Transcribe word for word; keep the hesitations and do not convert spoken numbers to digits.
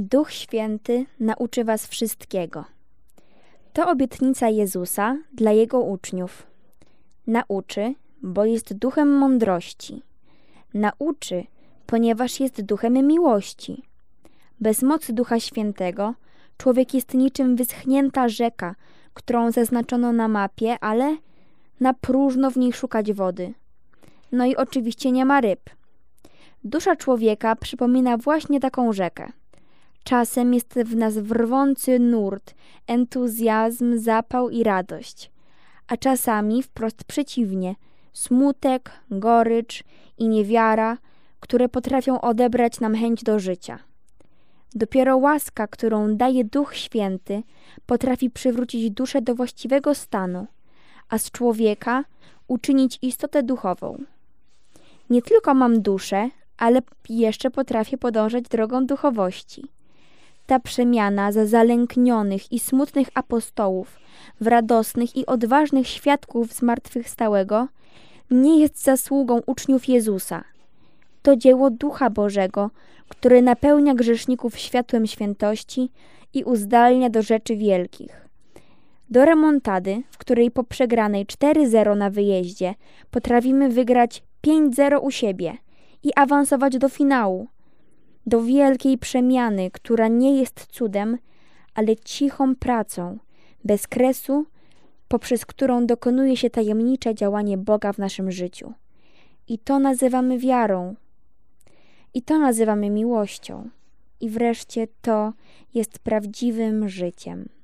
Duch Święty nauczy was wszystkiego. To obietnica Jezusa dla Jego uczniów. Nauczy, bo jest duchem mądrości. Nauczy, ponieważ jest duchem miłości. Bez mocy Ducha Świętego człowiek jest niczym wyschnięta rzeka, którą zaznaczono na mapie, ale na próżno w niej szukać wody. No i oczywiście nie ma ryb. Dusza człowieka przypomina właśnie taką rzekę. Czasem jest w nas wrwący nurt, entuzjazm, zapał i radość, a czasami wprost przeciwnie, smutek, gorycz i niewiara, które potrafią odebrać nam chęć do życia. Dopiero łaska, którą daje Duch Święty, potrafi przywrócić duszę do właściwego stanu, a z człowieka uczynić istotę duchową. Nie tylko mam duszę, ale jeszcze potrafię podążać drogą duchowości. Ta przemiana za zalęknionych i smutnych apostołów w radosnych i odważnych świadków zmartwychwstałego nie jest zasługą uczniów Jezusa. To dzieło Ducha Bożego, który napełnia grzeszników światłem świętości i uzdalnia do rzeczy wielkich. Do remontady, w której po przegranej cztery zero na wyjeździe potrafimy wygrać pięć zero u siebie i awansować do finału. Do wielkiej przemiany, która nie jest cudem, ale cichą pracą, bez kresu, poprzez którą dokonuje się tajemnicze działanie Boga w naszym życiu. I to nazywamy wiarą. I to nazywamy miłością. I wreszcie to jest prawdziwym życiem.